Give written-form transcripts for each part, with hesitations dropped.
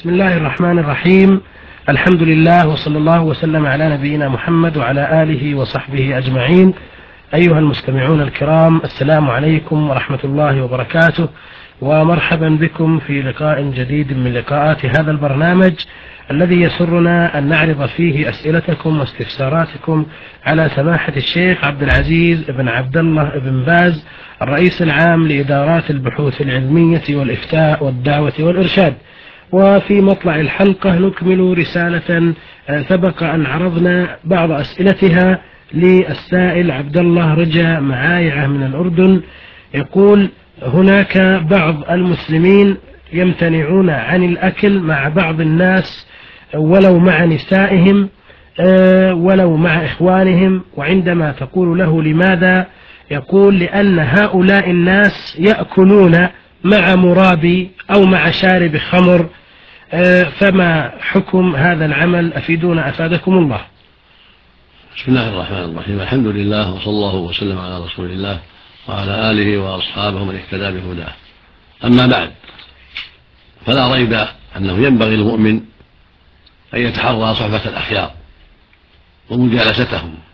بسم الله الرحمن الرحيم. الحمد لله وصلى الله وسلم على نبينا محمد وعلى آله وصحبه أجمعين. أيها المستمعون الكرام، السلام عليكم ورحمة الله وبركاته، ومرحبا بكم في لقاء جديد من لقاءات هذا البرنامج الذي يسرنا أن نعرض فيه أسئلتكم واستفساراتكم على سماحة الشيخ عبد العزيز بن عبد الله بن باز، الرئيس العام لإدارات البحوث العلمية والإفتاء والدعوة والإرشاد. وفي مطلع الحلقة نكمل رسالة سبق أن عرضنا بعض أسئلتها للسائل عبد الله رجا معايعة من الأردن. يقول: هناك بعض المسلمين يمتنعون عن الأكل مع بعض الناس ولو مع نسائهم ولو مع إخوانهم، وعندما تقول له لماذا، يقول: لأن هؤلاء الناس يأكلون مع مرابي أو مع شارب خمر، فما حكم هذا العمل؟ أفيدونا أفادكم الله. بسم الله الرحمن الرحيم. الحمد لله وصلى الله وسلم على رسول الله وعلى آله وأصحابه من اهتدى بهداه. أما بعد، فلا ريب أنه ينبغي للمؤمن أن يتحرى صحبة الأخيار ومجالستهم.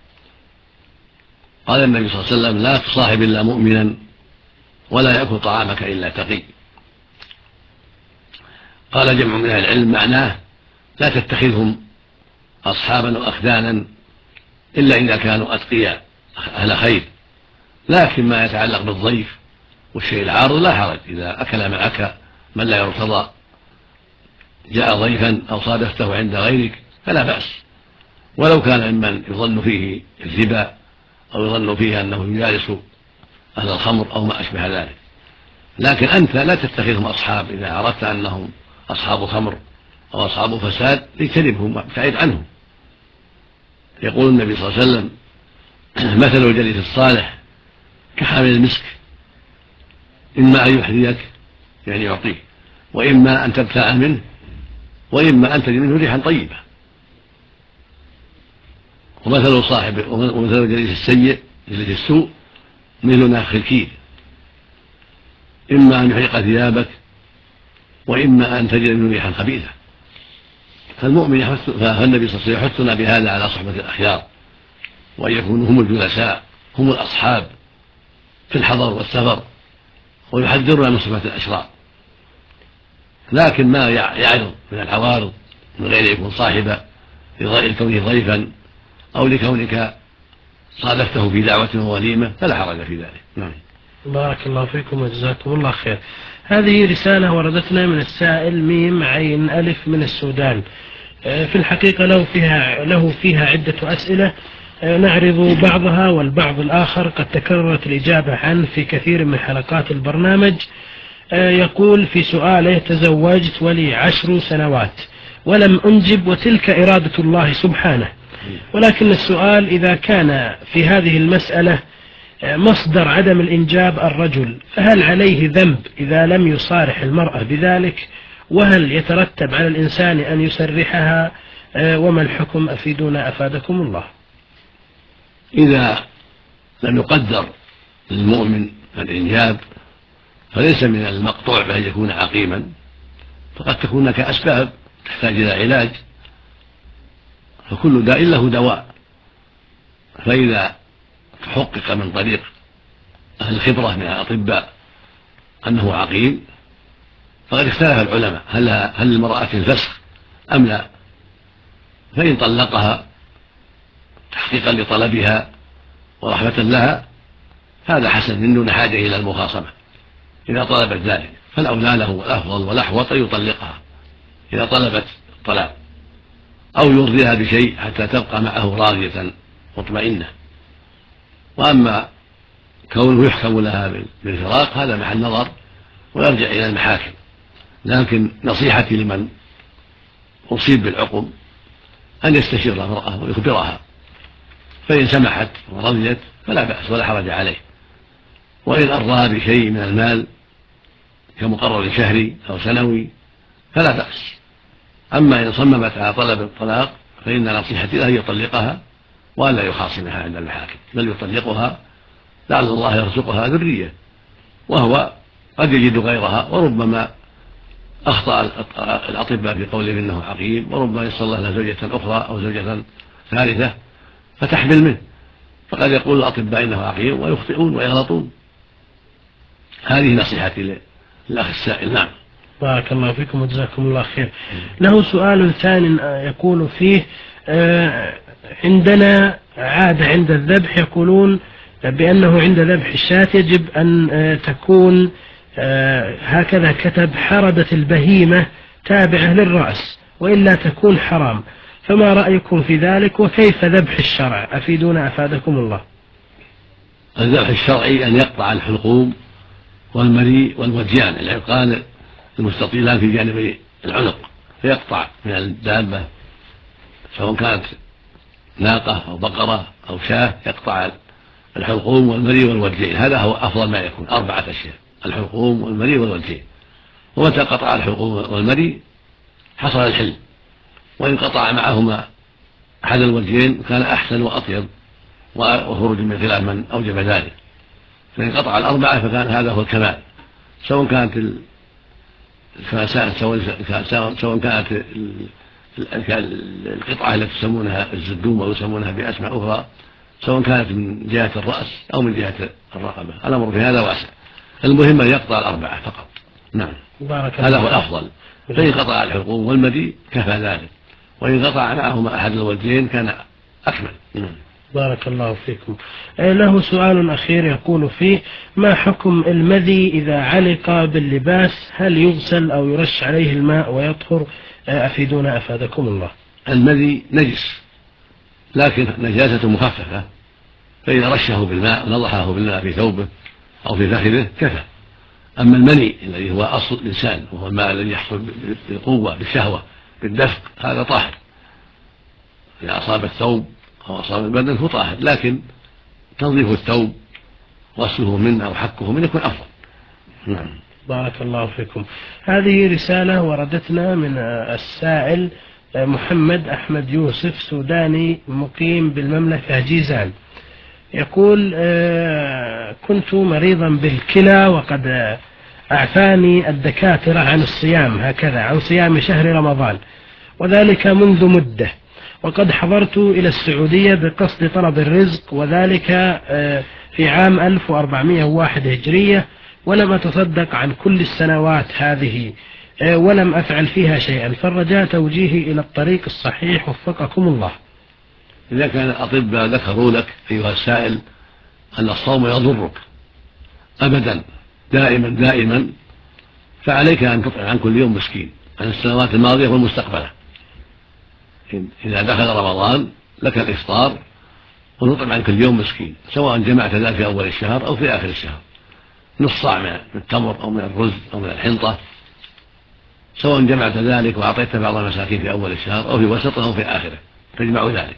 قال النبي صلى الله عليه وسلم: لا تصاحب إلا مؤمنا ولا يأكل طعامك إلا تقي. قال جمع من أهل العلم معناه: لا تتخذهم أصحابا وأخدانا إلا إذا كانوا أتقياء أهل خير، لكن ما يتعلق بالضيف والشيء العارض لا حرج. إذا أكل معك من لا يرتضى، جاء ضيفا أو صادفته عند غيرك، فلا بأس، ولو كان ممن يظن فيه الربا أو يظن فيه أنه يجالس أهل الخمر أو ما أشبه ذلك. لكن أنت لا تتخذهم أصحاب إذا عرفت أنهم أصحاب خمر أو أصحاب فساد، اجتنبهم وابتعد عنهم. يقول النبي صلى الله عليه وسلم: مثل الجليس الصالح كحامل المسك، إما أن يحذيك يعني يعطيك، وإما أن تبتاع منه، وإما أن تجد منه ريحا طيبة. ومثل الجليس السيء جليس السوء مثل نافخ الكير، إما أن يحرق ثيابك وإما أن تجد منه ريحا خبيثة. فالنبي صلى الله عليه وسلم يحثنا بهذا على صحبة الأخيار، وأن يكونوا هم الجلساء هم الأصحاب في الحضر والسفر، ويحذرنا من صفة الأشرار. لكن ما يعرض من العوارض من غير يكون صاحبا لكونه ضيفا أو لكونك صادفته في دعوة ووليمة فلا حرج في ذلك. نعم. بارك الله فيكم وجزاكم الله خير. هذه رسالة وردتنا من السائل ميم عين ألف من السودان. في الحقيقة له فيها عدة أسئلة، نعرض بعضها والبعض الآخر قد تكررت الإجابة عنه في كثير من حلقات البرنامج. يقول في سؤاله: تزوجت ولي 10 سنوات ولم أنجب، وتلك إرادة الله سبحانه، ولكن السؤال: إذا كان في هذه المسألة مصدر عدم الإنجاب الرجل، فهل عليه ذنب إذا لم يصارح المرأة بذلك؟ وهل يترتب على الإنسان أن يسرحها؟ وما الحكم؟ أفيدونا أفادكم الله. إذا لم يقدر للمؤمن الإنجاب فليس من المقطوع بأن يكون عقيما، فقد تكون هناك أسباب تحتاج إلى علاج، فكل داء له دواء. فإذا تحقق من طريق أهل الخبرة من الأطباء أنه عقيم، فقد اختلف العلماء هل للمرأة الفسخ أم لا. فإن طلقها تحقيقا لطلبها ورحمة لها هذا حسن من دون حاجة إلى المخاصمة. إذا طلبت ذلك فالأولى له والأفضل والأحوط أن يطلقها إذا طلبت الطلاق، أو يرضيها بشيء حتى تبقى معه راضية مطمئنة. وأما كونه يحكم لها بالفراق هذا محل نظر ويرجع إلى المحاكم. لكن نصيحتي لمن أصيب بالعقم أن يستشير المرأة ويخبرها، فإن سمحت ورضيت فلا بأس ولا حرج عليه، وإن أرضاها بشيء من المال كمقرر شهري أو سنوي فلا بأس. أما إن صممت على طلب الطلاق فإن نصيحتي له يطلقها وألا يخاصمها عند المحاكم، بل يطلقها لعل الله يرزقها ذرية، وهو قد يجد غيرها وربما أخطأ الأطباء في قولهم إنه عقيم، وربما يصل له زوجة أخرى أو زوجة ثالثة فتحمل منه، فقد يقول الأطباء إنه عقيم ويخطئون ويغلطون. هذه نصيحتي للأخ السائل. نعم. بارك الله فيكم وجزاكم الله خير. له سؤال ثاني يقول فيه: عندنا عادة عند الذبح، يقولون بأنه عند ذبح الشاة يجب أن تكون هكذا كتب: حردة البهيمة تابعة للرأس وإلا تكون حرام، فما رأيكم في ذلك وكيف ذبح الشرع؟ أفيدونا أفادكم الله. الذبح الشرعي أن يقطع الحلقوم والمريء والوجيان، العرقان المستطيلان في جانب العنق، فيقطع من الدابة سواء كانت ناقة أو بقرة أو شاة، يقطع الحلقوم والمريء والوجين. هذا هو أفضل ما يكون، 4 أشياء: الحلقوم والمريء والوجين. ومتى قطع الحلقوم والمريء حصل الحل، وإن قطع معهما أحد الوجين كان أحسن وأطيب وخروج من خلاف من أوجب ذلك. فإن قطع 4 فكان هذا هو الكمال، سواء كانت سواء كانت القطعة التي يسمونها الزدوم أو يسمونها بأسماء أخرى، سواء كانت من جهة الرأس أو من جهة الرقبة، الأمر في هذا واسع. المهم أن يقطع 4 فقط. نعم، هذا هو الأفضل. فإن قطع الحلقوم والمريء كفى ذلك، وإن قطع معهما أحد الوجهين كان أكمل. بارك الله فيكم. له سؤال أخير يقول فيه: ما حكم المذي إذا علق باللباس؟ هل يغسل أو يرش عليه الماء ويطهر؟ أفيدونا أفادكم الله. المذي نجس، لكن نجاسة مخففة، فإذا رشه بالماء ونضحه بالماء في ثوبه أو في فخذه كفى. أما المني الذي هو أصل الإنسان وهو الماء الذي يحصل بالقوة بالشهوة بالدفق، هذا طاهر، إذا أصاب الثوب أو أصاب البدن فهو طاهر، لكن تنظيف الثوب غسله منه أو حكه منه يكون أفضل. نعم. بارك الله فيكم. هذه رسالة وردتنا من السائل محمد أحمد يوسف، سوداني مقيم بالمملكة جيزان. يقول: كنت مريضا بالكلى وقد أعفاني الدكاترة عن الصيام، هكذا عن صيام شهر رمضان، وذلك منذ مدة، وقد حضرت إلى السعودية بقصد طلب الرزق، وذلك في عام 1401 هجرية، ولم أتصدق عن كل السنوات هذه ولم أفعل فيها شيئا، فالرجاء توجيهي إلى الطريق الصحيح وفقكم الله. إذا كان الأطباء ذكروا لك أيها السائل أن الصوم يضرك أبدا دائما، فعليك أن تطعم عن كل يوم مسكين عن السنوات الماضية والمستقبلة. إذا دخل رمضان لك الإفطار ونطعم عن كل يوم مسكين، سواء جمعت ذلك في أول الشهر أو في آخر الشهر، نص صاع من التمر أو من الرز أو من الحنطة، سواء جمعت ذلك وأعطيت بعض المساكين في أول الشهر أو في وسطه أو في آخره، تجمع ذلك،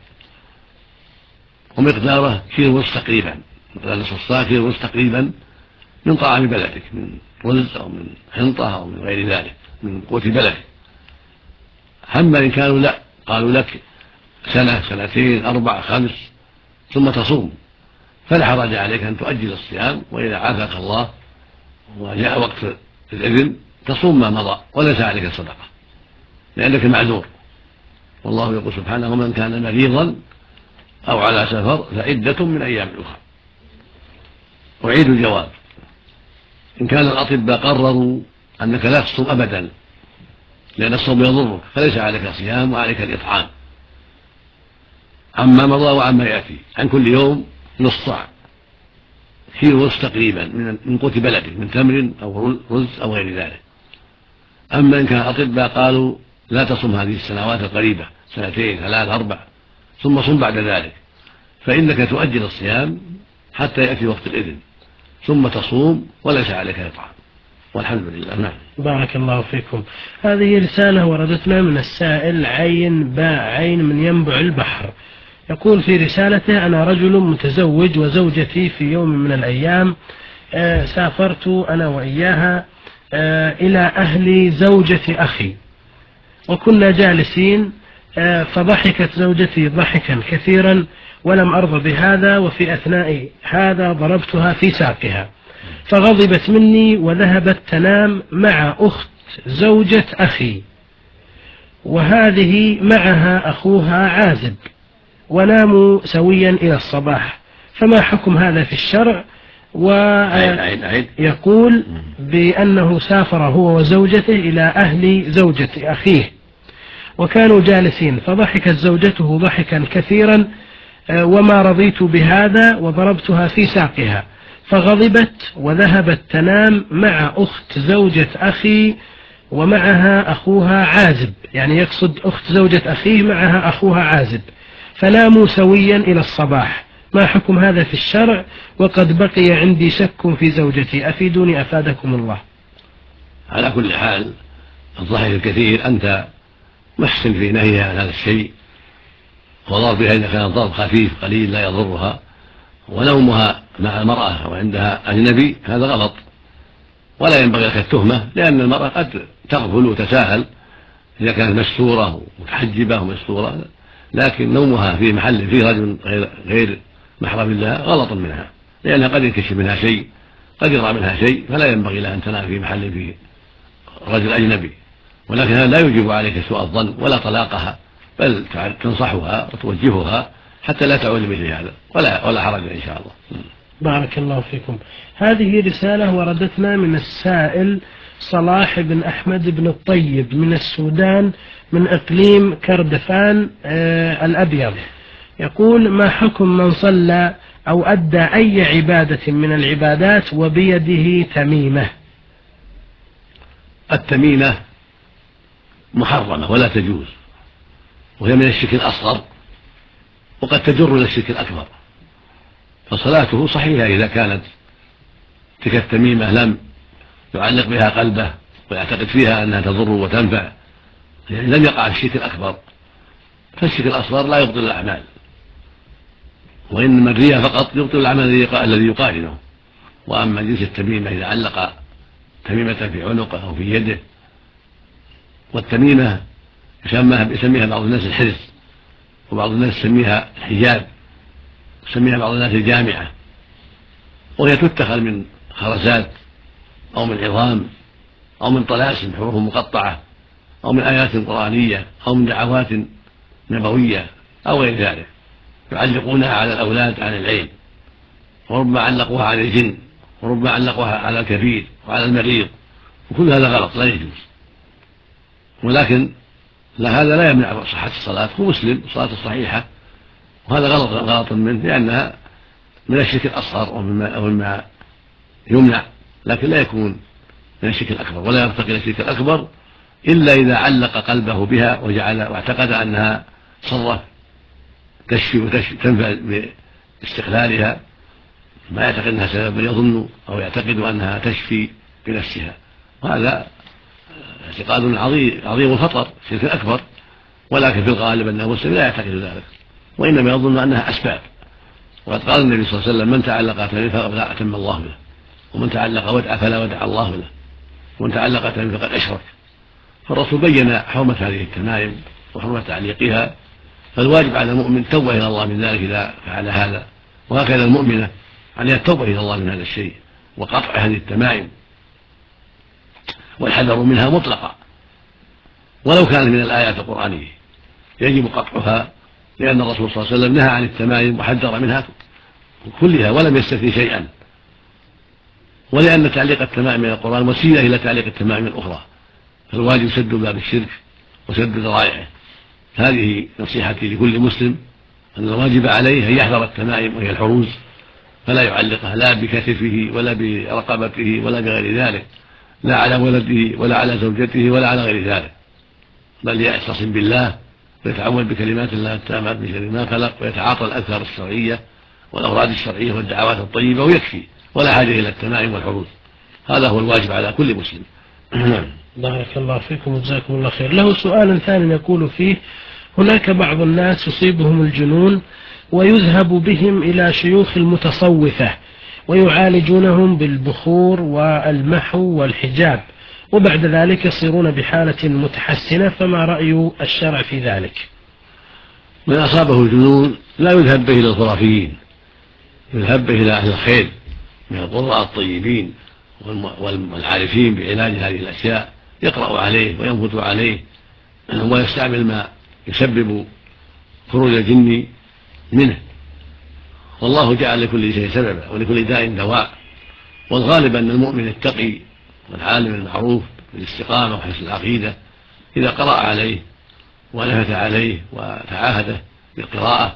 ومقداره كيلو ونصف تقريبا، مقدار نصف صاع كيلو ونصف تقريبا من طعام بلدك، من رز أو من حنطة أو من غير ذلك من قوت بلدك. أما إن كانوا لا قالوا لك سنة 2 4 5 ثم تصوم، فلا حرج عليك أن تؤجل الصيام، وإذا عافاك الله وجاء وقت الإذن تصوم ما مضى وليس عليك صدقة لأنك معذور. والله يقول سبحانه: ومن كان مريضا أو على سفر فعدة من أيام أخرى. أعيد الجواب: إن كان الأطباء قرروا أنك لا تصوم أبدا لأن الصوم يضرك، فليس عليك صيام وعليك الإطعام عما مضى وعما يأتي، عن كل يوم نصف صاع كيلو ونصف تقريبا من قوت بلدك من تمر أو رز أو غير ذلك. أما إن كان الأطباء قالوا لا تصوم هذه السنوات القريبة 2 3 4 ثم صم بعد ذلك، فإنك تؤجل الصيام حتى يأتي وقت الإذن ثم تصوم وليس عليك إطعام، والحمد لله. نعم. بارك الله فيكم. هذه رسالة وردتنا من السائل عين باء عين من ينبع البحر. يقول في رسالته: أنا رجل متزوج وزوجتي في يوم من الأيام سافرت أنا وإياها إلى أهل زوجة أخي، وكنا جالسين فضحكت زوجتي ضحكا كثيرا ولم أرضى بهذا، وفي أثناء هذا ضربتها في ساقها، فغضبت مني وذهبت تنام مع أخت زوجة أخي، وهذه معها أخوها عازب، وناموا سويا إلى الصباح، فما حكم هذا في الشرع؟ ويقول بأنه سافر هو وزوجته إلى أهل زوجة أخيه وكانوا جالسين، فضحكت زوجته ضحكا كثيرا وما رضيت بهذا وضربتها في ساقها، فغضبت وذهبت تنام مع أخت زوجة أخي ومعها أخوها عازب، يعني يقصد أخت زوجة أخيه معها أخوها عازب، فناموا سويا إلى الصباح، ما حكم هذا في الشرع؟ وقد بقي عندي شك في زوجتي، أفيدوني أفادكم الله. على كل حال الضحك الكثير أنت محسن في نهيها عن هذا الشيء، وضربها إذا كان الضرب خفيف قليل لا يضرها، ونومها مع المرأة وعندها أجنبي هذا غلط، ولا ينبغي لك التهمة، لأن المرأة قد تغفل وتساهل إذا كانت مستورة ومتحجبة ومستورة، لكن نومها في محل فيه رجل غير محرم الله غلط منها، لأنها قد ينكشف منها شيء، قد يرى منها شيء، فلا ينبغي لها أن تنام في محل فيه رجل أجنبي. ولكن هذا لا يجب عليك سوء الظن ولا طلاقها، بل تنصحها وتوجهها حتى لا تعود مثل هذا، ولا حرج إن شاء الله. بارك الله فيكم. هذه رسالة وردتنا من السائل صلاح بن أحمد بن الطيب من السودان، من إقليم كردفان الأبيض، يقول: ما حكم من صلى أو أدى أي عبادة من العبادات وبيده تميمة؟ التميمة محرمة ولا تجوز، وهي من الشرك الأصغر، وقد تجر إلى الشرك الأكبر، فصلاته صحيحة إذا كانت تلك التميمة لم يعلق بها قلبه ويعتقد فيها أنها تضر وتنفع، يعني لم يقع في الشرك الأكبر، فالشرك الأصغر لا يبطل الأعمال، وإنما الرياء فقط يبطل العمل الذي يقارنه. وأما جنس التميمة إذا علق تميمة في عنقه أو في يده، والتميمة يسميها بعض الناس الحرز، وبعض الناس يسميها الحجاب، يسميها بعض الناس الجامعة، وهي تتخذ من خرزات أو من عظام أو من طلاسم حروف مقطعة أو من آيات قرآنية أو من دعوات نبوية أو غير ذلك، يعلقونها على الأولاد عن العين، وربما علقوها على الجن، وربما علقوها على الكبير وعلى المريض، وكل هذا غلط لا يجوز. ولكن هذا لا يمنع صحة الصلاة، هو مسلم الصلاة الصحيحة، وهذا غلط منه، لأنها من الشرك الأصغر ومما يمنع، لكن لا يكون من الشرك الأكبر، ولا يرتقي إلى الشرك الأكبر إلا إذا علق قلبه بها واعتقد أنها صرة تشفي وتنفع باستقلالها، ما يعتقد أنها سبب، بل يظن أو يعتقد أنها تشفي بنفسها، وهذا اعتقاد عظيم خطر، شرك أكبر. ولكن في الغالب أن المسلم لا يعتقد ذلك، وإنما يظن أنها أسباب. وقد قال النبي صلى الله عليه وسلم: من تعلق تميمة فقد أتم الله له، ومن تعلق ودعة فلا ودع الله له، ومن تعلق تميمة فقد أشرك. فالرسول بين حرمة هذه التمائم وحرمة تعليقها، فالواجب على المؤمن التوبة إلى الله من ذلك إذا فعل هذا، وهكذا المؤمنة عليها التوبة إلى الله من هذا الشيء وقطع هذه التمائم والحذر منها مطلقا، ولو كان من الآيات القرآنية يجب قطعها، لأن الرسول صلى الله عليه وسلم نهى عن التمائم وحذر منها كلها ولم يستثني شيئا، ولأن تعليق التمائم من القرآن وسيلة إلى تعليق التمائم الأخرى، فالواجب سد باب الشرك وسد ذرائعه. هذه نصيحتي لكل مسلم، أن الواجب عليه أن يحذر التمائم وهي الحروز، فلا يعلقها لا بكتفه ولا برقبته ولا بغير ذلك، لا على ولده ولا على زوجته ولا على غير ذلك، بل يعتصم بالله ويتعوذ بكلمات الله التامات من شر ما خلق، ويتعاطى الأذكار الشرعية والأوراد الشرعية والدعوات الطيبة ويكفي، ولا حاجة إلى التمائم والحروز. هذا هو الواجب على كل مسلم. بارك الله فيكم وجزاكم الله خير. له سؤال ثاني يقول فيه: هناك بعض الناس يصيبهم الجنون ويذهب بهم إلى شيوخ المتصوفة ويعالجونهم بالبخور والمحو والحجاب، وبعد ذلك يصيرون بحالة متحسنة، فما رأي الشرع في ذلك؟ من أصابه الجنون لا يذهب به إلى الخرافيين، يذهب به إلى أهل الخير من القراء الطيبين والعارفين بعلاج هذه الأشياء يقرأ عليه وينفث عليه ويستعمل ما يسبب خروج الجن منه. والله جعل لكل شيء سببا ولكل داء دواء، والغالب أن المؤمن التقي والعالم المعروف بالاستقامة وحسن العقيدة إذا قرأ عليه ونفث عليه وتعاهده بالقراءة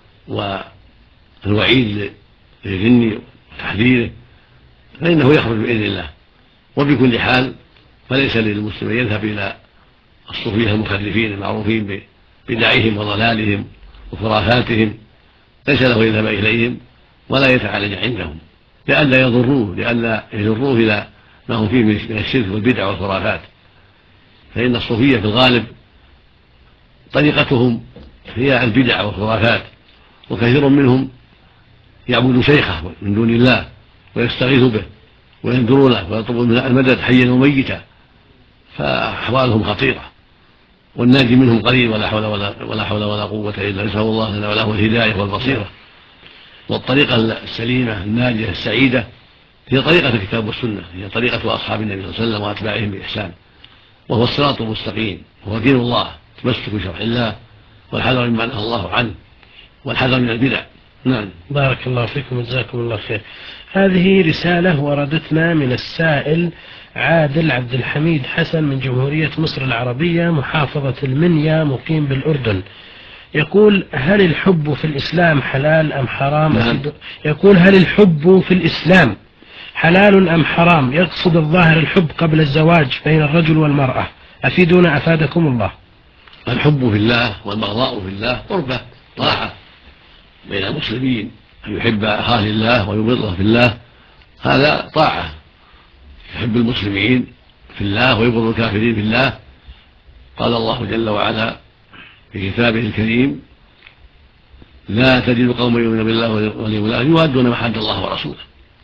والوعيد للجن وتحذيره فإنه يخرج بإذن الله. وبكل حال فليس للمسلم أن يذهب إلى الصوفية المخرفين المعروفين بدعهم وضلالهم وخرافاتهم، ليس له يذهب إليهم ولا يتعالج عندهم لئلا يضروه، لئلا يجروه إلى ما هم فيه من الشرك والبدع والخرافات. فإن الصوفية في الغالب طريقتهم هي البدع والخرافات، وكثير منهم يعبد شيخه من دون الله ويستغيث به وينذر له ويطلب منه المدد حيا وميتا، فأحوالهم خطيرة والناجي منهم قليل ولا حول ولا قوة إلا نسأل الله لنا وله الهداية والبصيرة. والطريقة السليمة الناجية السعيدة هي طريقة الكتاب والسنة، هي طريقة أصحاب النبي صلى الله عليه وسلم وأتباعهم بإحسان، وهو الصراط المستقيم، وهو دين الله، تمسك بشرع الله والحذر مما نهى الله عنه والحذر من البدع. نعم. بارك الله فيكم وجزاكم الله خير. هذه رسالة وردتنا من السائل عادل عبد الحميد حسن من جمهورية مصر العربية محافظة المنيا مقيم بالأردن. يقول: هل الحب في الإسلام حلال أم حرام؟ نعم. يقول: هل الحب في الإسلام حلال أم حرام؟ يقصد الظاهر الحب قبل الزواج بين الرجل والمرأة، أفيدونا أفادكم الله. الحب في الله والبغضاء في الله قربة طاعة بين المسلمين، أن يحب أخاه لله ويبغضه في الله، هذا طاعة. يحب المسلمين في الله ويبغض الكافرين في الله. قال الله جل وعلا في كتابه الكريم: لا تجد قوما يؤمنون بالله واليوم الآخر يوادون ما حد الله ورسوله.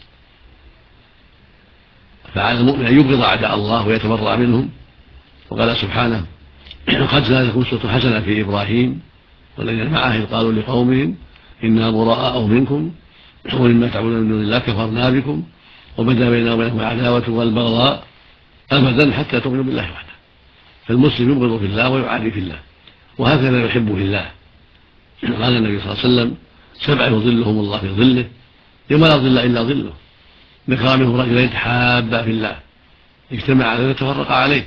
فعلى المؤمن أن يبغض أعداء الله ويتبرأ منهم. وقال سبحانه: قد كانت لكم أسوة حسنة في إبراهيم والذين معه إذ قالوا لقومهم إنا براء منكم ومما تعبدون من دون الله كفرنا بكم وبدا بيننا وبينكم العداوة والبغضاء أبدا حتى تؤمنوا بالله وحده. فالمسلم يبغض في الله ويعادي في الله، وهكذا يحب في الله. قال النبي صلى الله عليه وسلم: 7 يظلهم الله في ظله يوم لا ظل إلا ظله، ذكر منه رجلين تحابا في الله اجتمع عليه وتفرق عليه.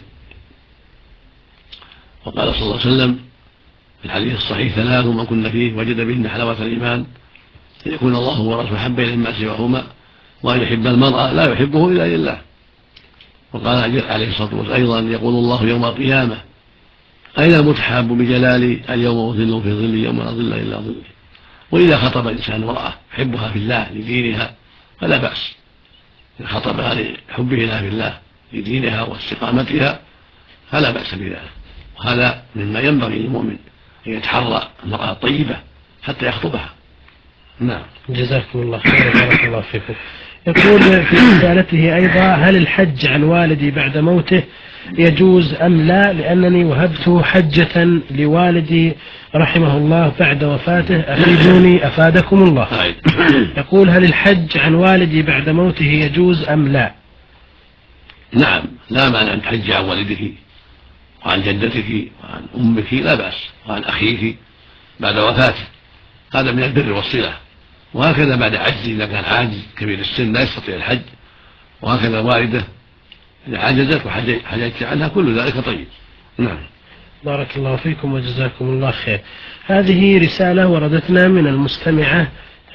وقال صلى الله عليه وسلم في الحديث الصحيح: 3 من كن فيه وجد بهن حلاوة الإيمان، أن يكون الله ورسوله أحب إليه مما سواهما، وأن يحب المرء لا يحبه إلا لله. وقال عليه الصلاة والسلام أيضا: يقول الله يوم القيامة: أين المتحاب بجلالي؟ اليوم أظل في ظلي يوم لا ظل إلا ظلي. وإذا خطب الإنسان امرأة يحبها في الله لدينها فلا بأس، إن خطبها لحبه لها في الله لدينها واستقامتها فلا بأس بذلك. وهذا مما ينبغي للمؤمن أن يتحرى المرأة الطيبة حتى يخطبها. نعم. جزاكم الله خير بارك الله فيكم. يقول في رسالته أيضا: هل الحج عن والدي بعد موته يجوز أم لا؟ لأنني وهبت حجة لوالدي رحمه الله بعد وفاته، أفيدوني أفادكم الله. يقول: هل الحج عن والدي بعد موته يجوز أم لا؟ نعم، لا مانع أن تحج عن والدك وعن جدتك وعن أمك لا بأس، وعن أخيك بعد وفاته، هذا من البر والصلة. وهكذا بعد عجز إذا كان عاجز كبير السن لا يستطيع الحج، وهكذا والده إذا عجزت وحججت عنها، كل ذلك طيب. نعم. بارك الله فيكم وجزاكم الله خير. هذه رسالة وردتنا من المستمعة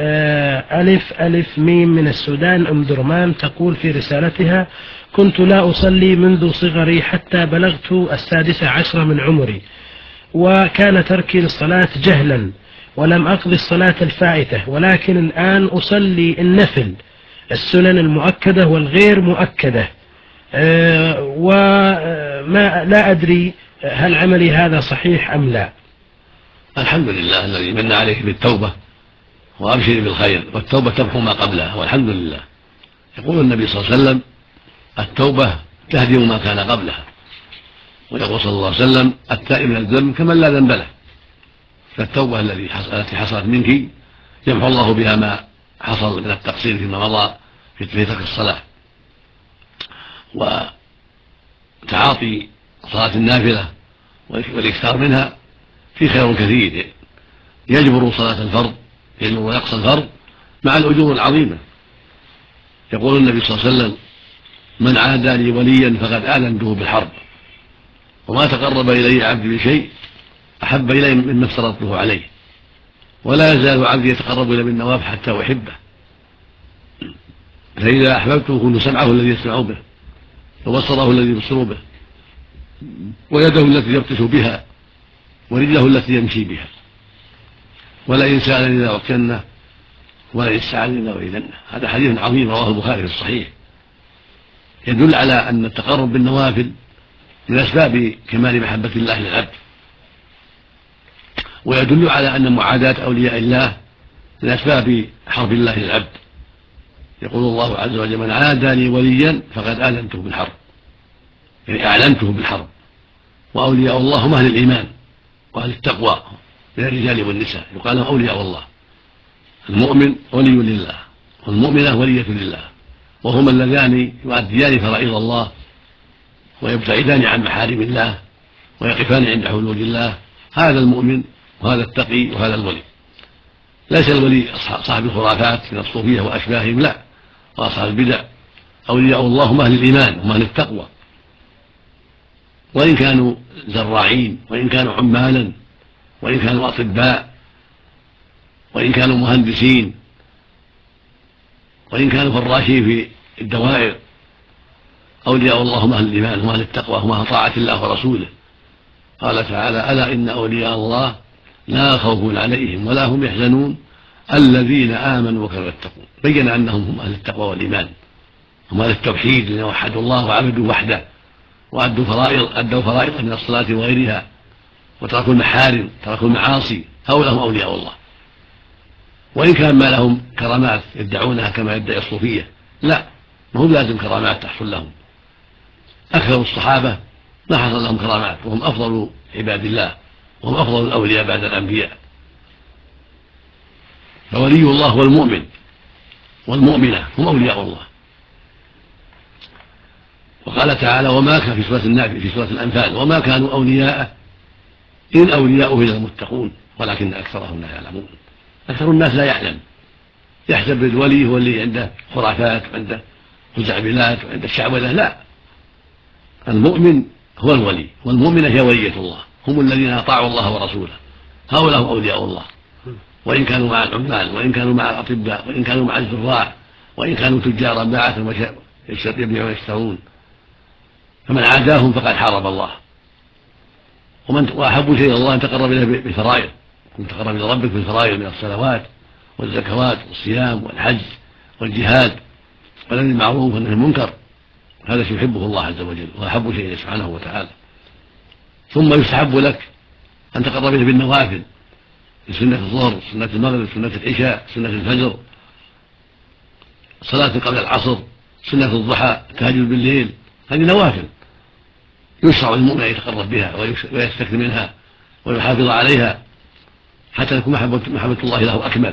ألف ألف ميم من السودان أم درمان. تقول في رسالتها: كنت لا أصلي منذ صغري حتى بلغت 16 من عمري، وكان تركي للصلاة جهلا ولم أقضي الصلاة الفائتة، ولكن الآن أصلي النفل السنن المؤكدة والغير مؤكدة، وما لا أدري هل عملي هذا صحيح أم لا. الحمد لله الذي من عليك بالتوبة، وأبشر بالخير، والتوبة تمحو ما قبلها، والحمد لله. يقول النبي صلى الله عليه وسلم: التوبة تهدم ما كان قبلها. ويقول صلى الله عليه وسلم: التائب من الذنب كمن لا ذنب له. فالتوبة التي حصلت منك يمحو الله بها ما حصل من التقصير فيما مضى في ترك الصلاة. تعاطي صلاة النافلة والإكثار منها في خير كثير يجبر صلاة الفرض، يجبر ويقصى الفرض مع الأجور العظيمة. يقول النبي صلى الله عليه وسلم: من عادى لي وليا فقد آذنته بالحرب، وما تقرب إلي عبدي بشيء أحب إلي مما افترضته عليه، ولا يزال عبدي يتقرب إلي بالنوافل حتى أحبه، فإذا أحببته كنت سمعه الذي يسمع به، وبصره الذي يبصر به، ويده التي يبطش بها، ورجله التي يمشي بها، ولئن سألني لأعطينه، ولئن استعاذني لأعيذنه. هذا حديث عظيم رواه البخاري في الصحيح، يدل على أن التقرب بالنوافل من أسباب كمال محبة الله للعبد، ويدل على أن معاداة أولياء الله من أسباب حرب الله للعبد. يقول الله عز وجل: من عادى لي وليا فقد آذنته بالحرب، يعني أعلنته بالحرب. وأولياء الله هم أهل الإيمان وأهل التقوى من الرجال والنساء، يقال لهم أولياء الله. المؤمن ولي لله، والمؤمنة ولية لله، وهما اللذان يؤديان فرائض الله ويبتعدان عن محارم الله ويقفان عند حدود الله. هذا المؤمن وهذا التقي وهذا الولي. ليس الولي صاحب الخرافات من الصوفية وأشباههم، لا، وأصحاب البدع. أولياء الله هم أهل الإيمان هم أهل التقوى، وإن كانوا زراعين، وإن كانوا عمالا، وإن كانوا أطباء، وإن كانوا مهندسين، وإن كانوا فراشين في الدوائر، أولياء الله هم أهل الإيمان هم أهل التقوى هم أهل طاعة الله ورسوله. قال تعالى: ألا إن أولياء الله لا خوف عليهم ولا هم يحزنون الذين آمنوا وكانوا يتقون. بين أنهم هم أهل التقوى والإيمان، هم أهل التوحيد الذين وحدوا الله وعبدوا وحده، وأدوا فرائض من الصلاة وغيرها، وتركوا المحارم، تركوا المعاصي. هؤلاء هم أولياء الله. وإن كان ما لهم كرامات يدعونها كما يدعي الصوفية، لا، ما هو لازم كرامات تحصل لهم. أكثر الصحابة ما حصل لهم كرامات، وهم أفضل عباد الله، وهم أفضل الأولياء بعد الأنبياء. فولي الله هو المؤمن، والمؤمنة هم أولياء الله. وقال تعالى: وما كان في سورة الأنفال: وما كانوا أولياء إن أولياؤه إلا المتقون ولكن أكثرهم لا يعلمون. أكثر الناس لا يعلم، يحسب الولي هو اللي عنده خرافات وعنده خزعبلات وعنده الشعوذة. لا، المؤمن هو الولي، والمؤمنة هي ولية الله، هم الذين أطاعوا الله ورسوله. هؤلاء هم أولياء الله، وإن كانوا مع العمال، وإن كانوا مع الأطباء، وإن كانوا مع الزراع، وإن كانوا تجارا باعة يبيعون ويشترون. فمن عاداهم فقد حارب الله. وأحب شيء الله أن تقرب إليه بالفرائض، أن تقرب إلى ربك بالفرائض من الصلوات والزكوات والصيام والحج والجهاد والأمر بالمعروف والنهي عن المنكر. هذا شيء يحبه الله عز وجل وأحب شيء سبحانه وتعالى. ثم يستحب لك أن تقرب إليه بالنوافل، سنة الظهر، سنة المغرب، سنة العشاء، سنة الفجر، صلاة قبل العصر، سنة الضحى، التهجد بالليل. هذه نوافل يشرع المؤمن أن يتقرب بها ويستكثر منها ويحافظ عليها حتى تكون محبة الله له أكمل،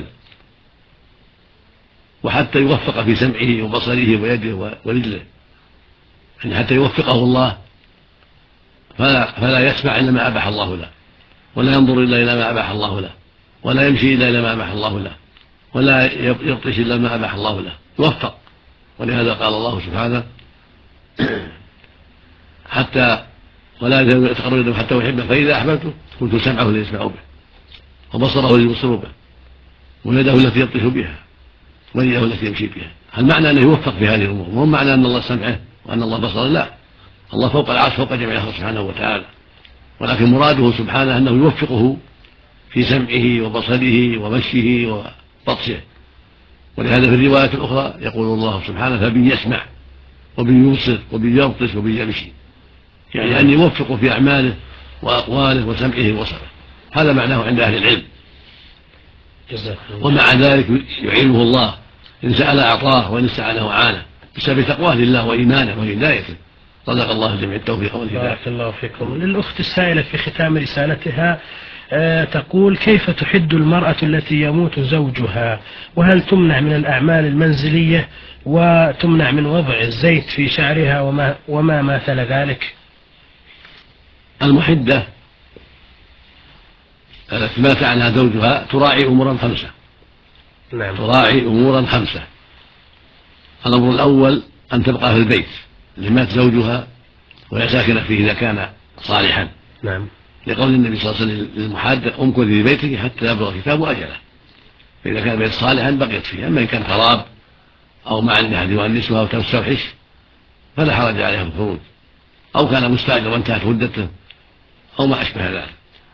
وحتى يوفق في سمعه وبصره ويده ورجله، يعني حتى يوفقه الله فلا يسمع إلا ما أباح الله له، ولا ينظر إلا إلى ما أباح الله له، ولا يمشي إلا إلى ما أباح الله له، ولا يبطش إلا ما أباح الله له، يوفق. ولهذا قال الله سبحانه: حتى ولا يتقرب حتى أحبه فإذا أحببته كنت سمعه الذي يسمع به، وبصره الذي يبصر به، ويده التي يبطش بها، ورجله التي يمشي بها. هل معنى أنه يوفق في هذه الأمور؟ وهم معنى أن الله سمعه وأن الله بصره، لا، الله فوق العرش فوق جميع خلقه سبحانه وتعالى، ولكن مراده سبحانه أنه يوفقه في سمعه وبصره ومشيه وبطشه. ولهذا في الرواية الأخرى يقول الله سبحانه: فبي يسمع وبي يبصر وبي يبطش وبي يمشي، يعني أن يوفق في أعماله وأقواله وسمعه وبصره. هذا معناه عند أهل العلم. ومع ذلك يعينه الله، إن سأل أعطاه وإن استعانه أعانه، بسبب تقواه لله وإيمانه وهدايته. رزق الله جميع التوفيق والهداية. بارك الله فيكم. للأخت السائلة في ختام رسالتها تقول: كيف تحد المرأة التي يموت زوجها؟ وهل تمنع من الأعمال المنزلية وتمنع من وضع الزيت في شعرها وما مثل ذلك؟ المحدة التي مات عنها زوجها تراعي أمورا 5. نعم. تراعي أمورا 5. الأمر الأول أن تبقى في البيت اللي مات زوجها وهي ساكنة فيه إذا كان صالحا. نعم. لقول النبي صلى الله عليه وسلم للمحادة: امكثي في بيتك حتى يبلغ كتاب أجله. فإذا كان البيت صالحا بقيت فيه. أما إن كان خراب أو ما عندها أحد يؤنسها وتستوحش فلا حرج عليها الخروج، أو كان مستأجرا وانتهت مدته أو ما أشبه ذلك.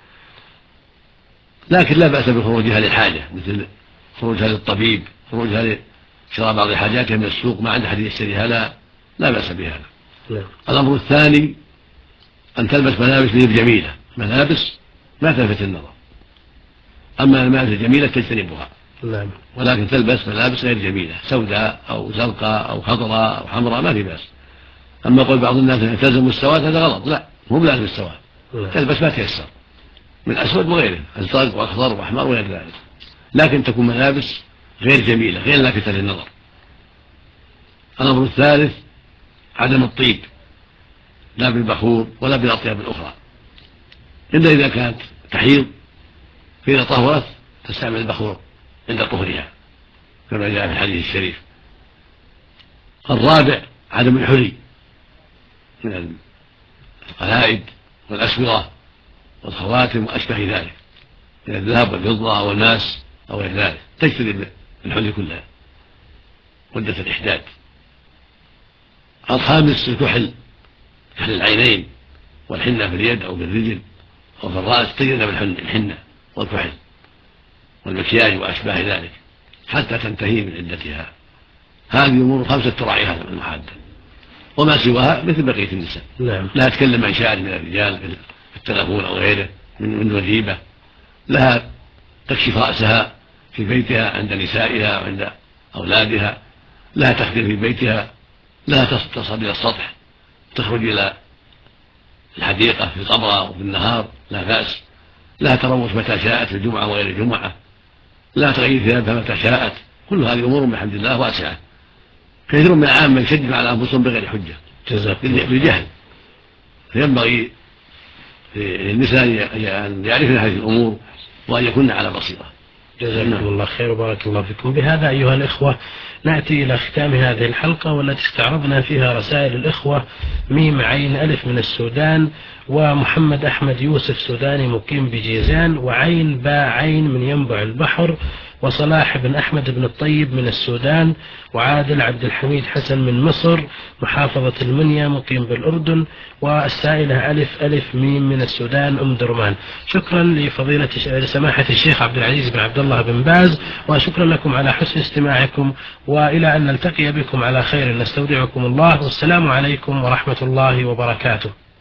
لكن لا بأس بخروجها للحاجة، مثل خروجها للطبيب، خروجها لشراء بعض حاجاتها من السوق ما عند أحد يشتريها، لا بأس بهذا. الأمر الثاني أن تلبس ملابس غير جميلة، ملابس ما تلفت النظر. أما الملابس الجميلة تجتنبها، ولكن تلبس ملابس غير جميلة، سوداء أو زرقاء أو خضراء أو حمراء ما في بأس. أما قول بعض الناس يلتزم السواد هذا غلط، لا، مو بلازم السواد، تلبس ما تيسر من أسود وغيره، أزرق وأخضر وأحمر وغير ذلك، لكن تكون ملابس غير جميلة غير لافتة للنظر. الأمر الثالث عدم الطيب، لا بالبخور ولا بالأطياب الأخرى، إلا إذا كانت تحيض، فإذا طهرت تستعمل البخور عند طهرها كما جاء في الحديث الشريف. الرابع عدم الحلي من القلائد والأسورة والخواتم وأشبه ذلك من الذهب والفضة أو الماس أو غير ذلك، تجتنب الحلي كلها مدة الإحداد. الخامس الكحل، كحل العينين والحنة في اليد أو في الرجل أو في الرأس، تجنب الحنة والكحل والمكياج وأشباه ذلك حتى تنتهي من عدتها. هذه أمور 5 تراعيها المحادة، وما سواها مثل بقية النساء. لا تتكلم عن شأن من الرجال في التلفون أو غيره من وجيبة، لها تكشف رأسها في بيتها عند نسائها وعند أولادها، لها تخدم في بيتها، لها تصعد إلى السطح، تخرج إلى الحديقة في القبرة وفي النهار لا بأس، لها تروح متى شاءت في الجمعة وغير الجمعة، لا تغير ثيابها متى شاءت. كل هذه أمور بحمد الله واسعة. كثير من العامة يشدد على أنفسهم بغير حجة بالجهل، فينبغي للنساء أن يعرفن هذه الأمور وأن يكن على بصيرة. جزاكم الله خير وبارك الله فيكم. بهذا أيها الإخوة نأتي إلى ختام هذه الحلقة، والتي استعرضنا فيها رسائل الإخوة ميم عين ألف من السودان، ومحمد أحمد يوسف سوداني مقيم بجيزان، وعين باء عين من ينبع البحر، وصلاح بن أحمد بن الطيب من السودان، وعادل عبد الحميد حسن من مصر محافظة المنيا مقيم بالأردن، والسائلة ألف ألف ميم من السودان أم درمان. شكرا لسماحة الشيخ عبد العزيز بن عبد الله بن باز، وشكرا لكم على حسن استماعكم، وإلى أن نلتقي بكم على خير نستودعكم الله، والسلام عليكم ورحمة الله وبركاته.